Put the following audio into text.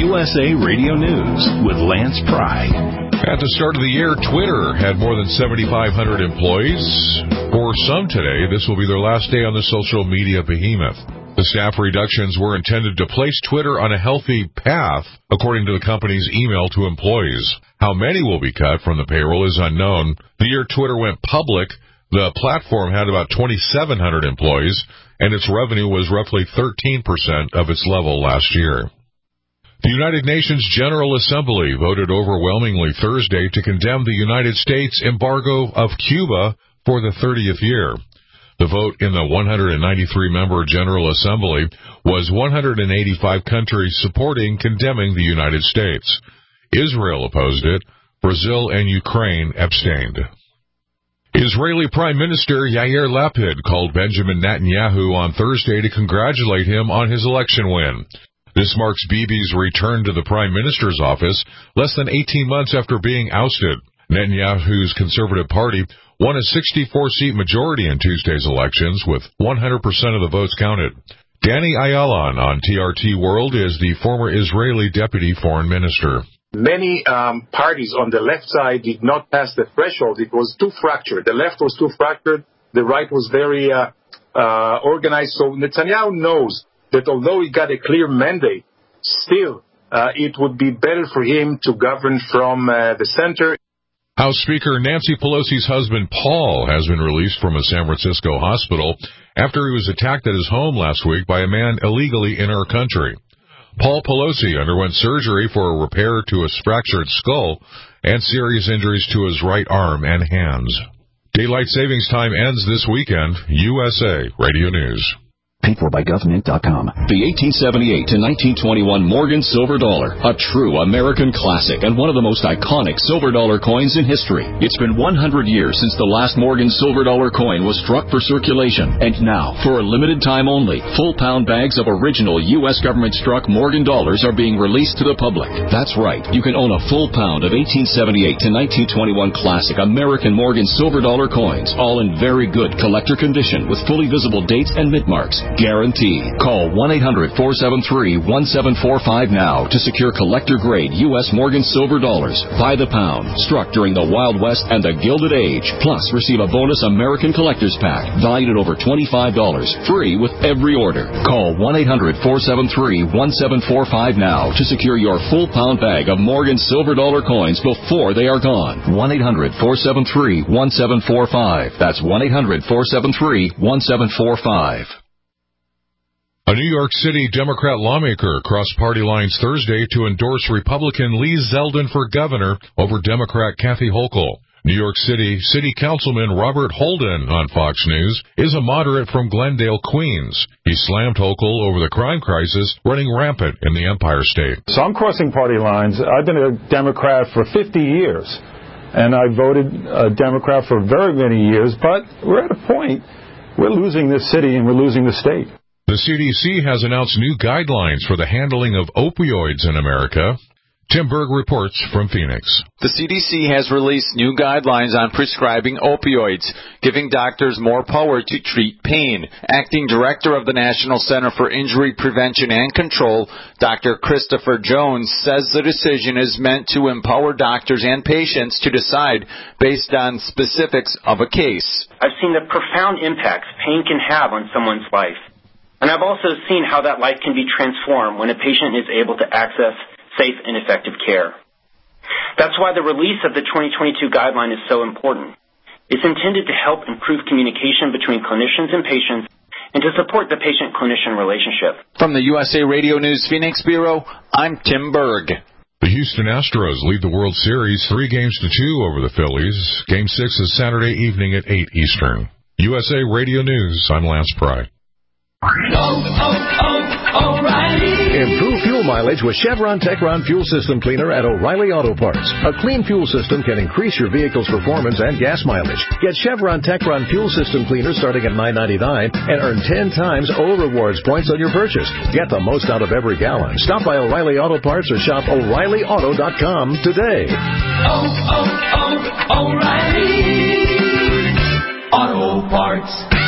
USA Radio News with Lance Pry. At the start of the year, Twitter had more than 7,500 employees. For some today, this will be their last day on the social media behemoth. The staff reductions were intended to place Twitter on a healthy path, according to the company's email to employees. How many will be cut from the payroll is unknown. The year Twitter went public, the platform had about 2,700 employees, and its revenue was roughly 13% of its level last year. The United Nations General Assembly voted overwhelmingly Thursday to condemn the United States embargo of Cuba for the 30th year. The vote in the 193-member General Assembly was 185 countries supporting condemning the United States. Israel opposed it. Brazil and Ukraine abstained. Israeli Prime Minister Yair Lapid called Benjamin Netanyahu on Thursday to congratulate him on his election win. This marks Bibi's return to the Prime Minister's office less than 18 months after being ousted. Netanyahu's Conservative Party won a 64-seat majority in Tuesday's elections with 100% of the votes counted. Danny Ayalon on TRT World is the former Israeli Deputy Foreign Minister. Many parties on the left side did not pass the threshold. It was too fractured. The left was too fractured. The right was very organized. So Netanyahu knows that although he got a clear mandate, still it would be better for him to govern from the center. House Speaker Nancy Pelosi's husband Paul has been released from a San Francisco hospital after he was attacked at his home last week by a man illegally in our country. Paul Pelosi underwent surgery for a repair to his fractured skull and serious injuries to his right arm and hands. Daylight savings time ends this weekend. USA Radio News. Paid for by GovMint.com. The 1878 to 1921 Morgan Silver Dollar, a true American classic and one of the most iconic silver dollar coins in history. It's been 100 years since the last Morgan Silver Dollar coin was struck for circulation. And now, for a limited time only, full-pound bags of original U.S. government-struck Morgan dollars are being released to the public. That's right. You can own a full pound of 1878 to 1921 classic American Morgan Silver Dollar coins, all in very good collector condition with fully visible dates and mint marks. Guaranteed. Call 1-800-473-1745 now to secure collector-grade U.S. Morgan Silver Dollars by the pound, struck during the Wild West and the Gilded Age. Plus, receive a bonus American Collector's Pack valued at over $25, free with every order. Call 1-800-473-1745 now to secure your full-pound bag of Morgan Silver Dollar coins before they are gone. 1-800-473-1745. That's 1-800-473-1745. A New York City Democrat lawmaker crossed party lines Thursday to endorse Republican Lee Zeldin for governor over Democrat Kathy Hochul. New York City Councilman Robert Holden on Fox News is a moderate from Glendale, Queens. He slammed Hochul over the crime crisis running rampant in the Empire State. So I'm crossing party lines. I've been a Democrat for 50 years, and I voted a Democrat for very many years, but we're at a point, we're losing this city and we're losing the state. The CDC has announced new guidelines for the handling of opioids in America. Tim Berg reports from Phoenix. The CDC has released new guidelines on prescribing opioids, giving doctors more power to treat pain. Acting Director of the National Center for Injury Prevention and Control, Dr. Christopher Jones, says the decision is meant to empower doctors and patients to decide based on specifics of a case. I've seen the profound impacts pain can have on someone's life. And I've also seen how that life can be transformed when a patient is able to access safe and effective care. That's why the release of the 2022 guideline is so important. It's intended to help improve communication between clinicians and patients and to support the patient-clinician relationship. From the USA Radio News Phoenix Bureau, I'm Tim Berg. The Houston Astros lead the World Series 3-2 over the Phillies. Game 6 is Saturday evening at 8 Eastern. USA Radio News, I'm Lance Pry. O'Reilly. Improve fuel mileage with Chevron Techron Fuel System Cleaner at O'Reilly Auto Parts. A clean fuel system can increase your vehicle's performance and gas mileage. Get Chevron Techron Fuel System Cleaner starting at $9.99 and earn 10 times O Rewards points on your purchase. Get the most out of every gallon. Stop by O'Reilly Auto Parts or shop O'ReillyAuto.com today. O'Reilly Auto Parts.